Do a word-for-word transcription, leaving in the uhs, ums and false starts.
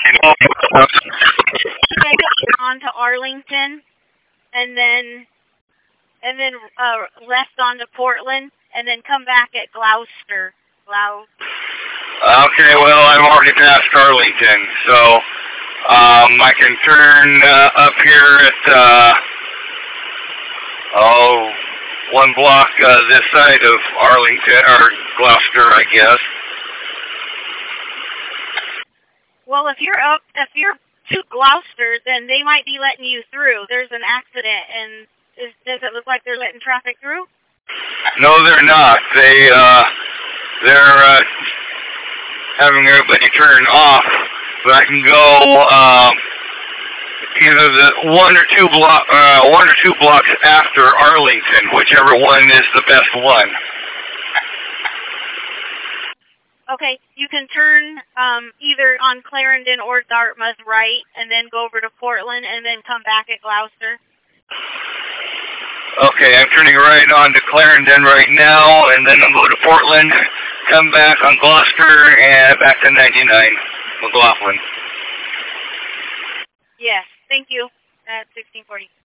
On to Arlington, and then and then uh, left on to Portland, and then come back at Gloucester. Glou. Okay, well, I'm already past Arlington, so um, I can turn uh, up here at uh, oh one block uh, this side of Arlington or Gloucester, I guess. Well, if you're up, if you're to Gloucester, then they might be letting you through. There's an accident, and is, does it look like they're letting traffic through? No, they're not. They, uh, they're uh, having everybody turn off, but I can go um, either the one or two block, uh, one or two blocks after Arlington, whichever one is the best one. Okay, you can turn um, either on Clarendon or Dartmouth right, and then go over to Portland, and then come back at Gloucester. Okay, I'm turning right on to Clarendon right now, and then I'll go to Portland, come back on Gloucester, and back to ninety-nine, McLaughlin. Yes, thank you. At sixteen forty.